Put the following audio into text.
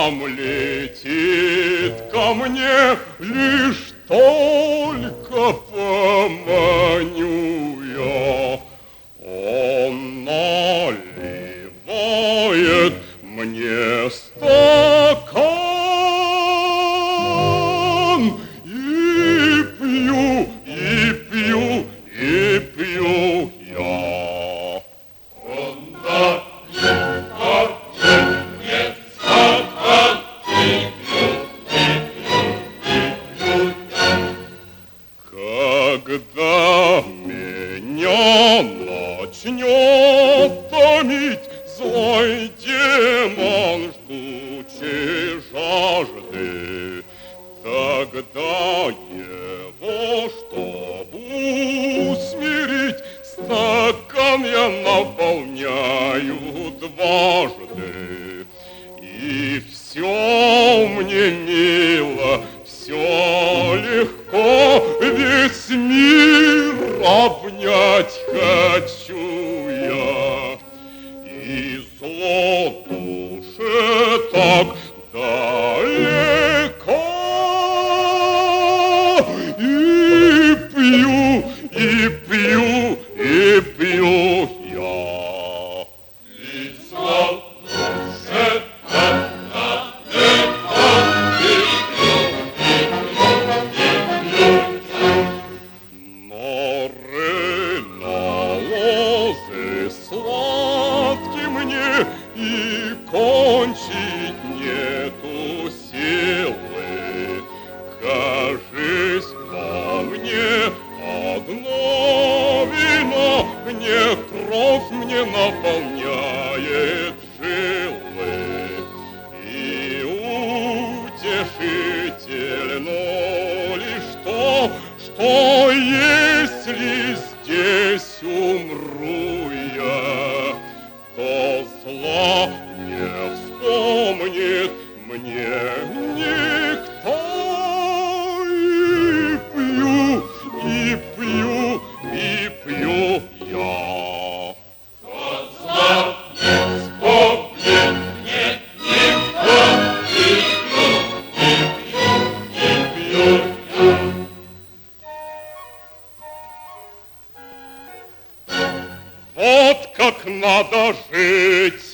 сам летит ко мне, лишь только поманю я. Он наливает мне стакан, и пью, и пью, и пью я. Он наливает мне стакан, и пью, и пью, и пью я. Когда меня начнет томить злой демон жгучей жажды, тогда его, чтобы усмирить, стакан я наполняю дважды. И все мне мило, все легко, весь мир обнять хочу я. И зло душе так далеко, и пью, и пью, и пью я. И зло душе так далеко, и пью, и пью, и пью я. Норы на лозы сладкие мне, и кончить нету силы. Кажись, во мне одно вино, не кровь мне наполняет жилы. И утешительно лишь то, что если здесь умру я, то зла не вспомнит мне никто. И пью, и пью, и пью я. То зла не вспомнит мне никто. И пью, и пью, и пью я. Вот как надо жить.